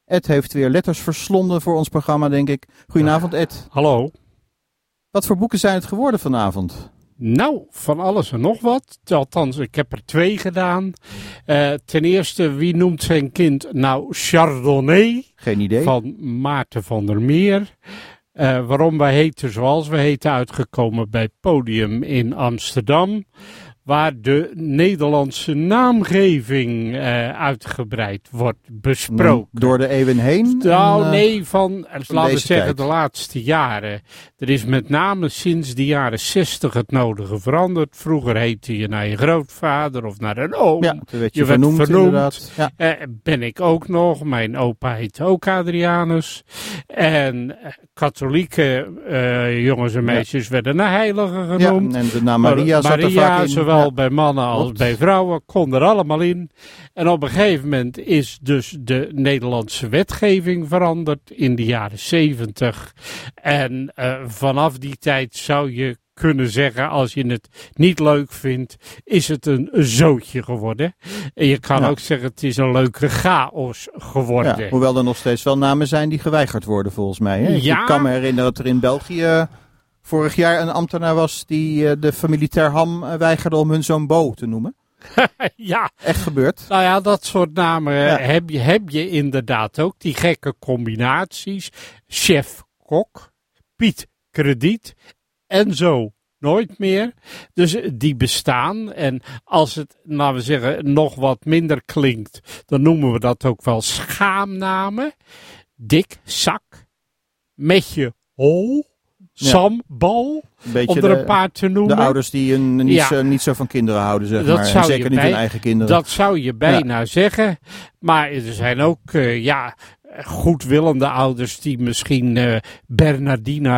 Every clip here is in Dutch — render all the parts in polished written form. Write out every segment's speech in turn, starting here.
Ed heeft weer letters verslonden voor ons programma, denk ik. Goedenavond, Ed. Hallo. Wat voor boeken zijn het geworden vanavond? Nou, van alles en nog wat. Althans, ik heb er 2 gedaan. Ten eerste, wie noemt zijn kind nou Chardonnay? Geen idee. Van Maarten van der Meer. Waarom wij heten zoals we heten, uitgekomen bij Podium in Amsterdam. Waar de Nederlandse naamgeving uitgebreid wordt besproken. Door de eeuwen heen? Nou, nee, laten we zeggen tijd. de laatste jaren. Er is met name sinds de jaren 60 het nodige veranderd. Vroeger heette je naar je grootvader of naar een oom. Ja, toen werd je vernoemd inderdaad. Ja. Ben ik ook nog. Mijn opa heet ook Adrianus. En katholieke jongens en meisjes werden naar heiligen genoemd. Ja, en de naam Maria zat er vaak in. Zowel bij mannen als bij vrouwen, kon er allemaal in. En op een gegeven moment is dus de Nederlandse wetgeving veranderd in de jaren 70. En vanaf die tijd zou je kunnen zeggen, als je het niet leuk vindt, is het een zootje geworden. En je kan ook zeggen, het is een leuke chaos geworden. Ja, hoewel er nog steeds wel namen zijn die geweigerd worden, volgens mij. Hè? Ja. Ik kan me herinneren dat er in België vorig jaar een ambtenaar was die de familie Ter Ham weigerde om hun zoon Bo te noemen. Ja. Echt gebeurd. Nou ja, dat soort namen heb je inderdaad ook. Die gekke combinaties. Chef-kok, Piet Krediet en zo nooit meer. Dus die bestaan. En als het, laten we zeggen, nog wat minder klinkt, dan noemen we dat ook wel schaamnamen. Dik, Zak, Metje, Hol, Sam, Bal, om er een paar te noemen. De ouders die niet zo van kinderen houden, zeg dat maar. En zeker niet hun eigen kinderen. Dat zou je bijna zeggen. Maar er zijn ook, goedwillende ouders die misschien Bernardina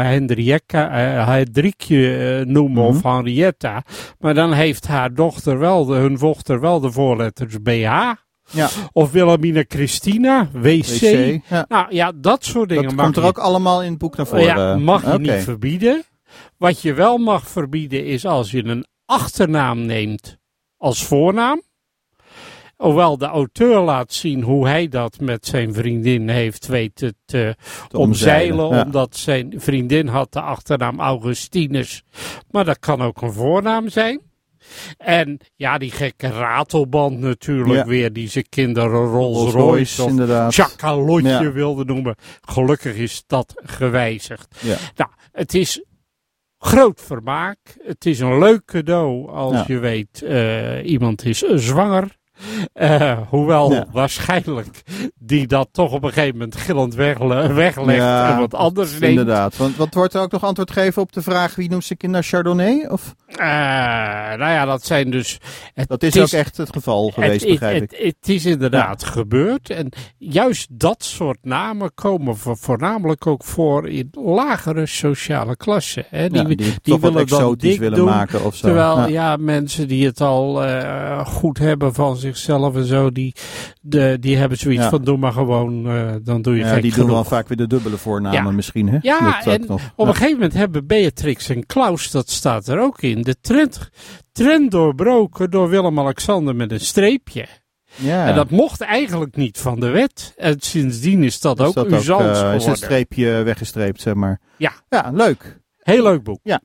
Hendrikje noemen of Henrietta. Maar dan heeft hun dochter wel de voorletters BH. Ja. Of Wilhelmina Christina, WC. Ja. Nou ja, dat soort dingen. Dat komt er ook allemaal in het boek naar voren. Mag je niet verbieden. Wat je wel mag verbieden is als je een achternaam neemt als voornaam. Hoewel de auteur laat zien hoe hij dat met zijn vriendin heeft weten te omzeilen. Ja. Omdat zijn vriendin had de achternaam Augustinus. Maar dat kan ook een voornaam zijn. En ja, die gekke ratelband natuurlijk weer, die zijn kinderen Rolls Royce of Chakalotje wilden noemen. Gelukkig is dat gewijzigd. Ja. Nou, het is groot vermaak. Het is een leuk cadeau als je weet, iemand is zwanger. Hoewel waarschijnlijk die dat toch op een gegeven moment gillend weglegt en wat anders neemt. Inderdaad, want wordt er ook nog antwoord gegeven op de vraag wie noemt zijn kinder Chardonnay? Of? Nou ja, dat zijn dus... Dat is ook echt het geval geweest, begrijp ik. Het is inderdaad gebeurd. En juist dat soort namen komen voornamelijk ook voor in lagere sociale klassen. Hè? Die willen dan dik willen doen, maken of zo. Terwijl mensen die het al goed hebben van zichzelf en zo, die hebben zoiets van doe maar gewoon, dan doe je gek die genoeg. doen wel vaak weer de dubbele voornamen misschien. Hè? Ja, en op een gegeven moment hebben Beatrix en Klaus, dat staat er ook in, de trend doorbroken door Willem-Alexander met een streepje. Ja. En dat mocht eigenlijk niet van de wet. En sindsdien is dat ook Uzans geworden. Is een streepje weggestreept, zeg maar. Ja. Ja, leuk. Heel leuk boek. Ja.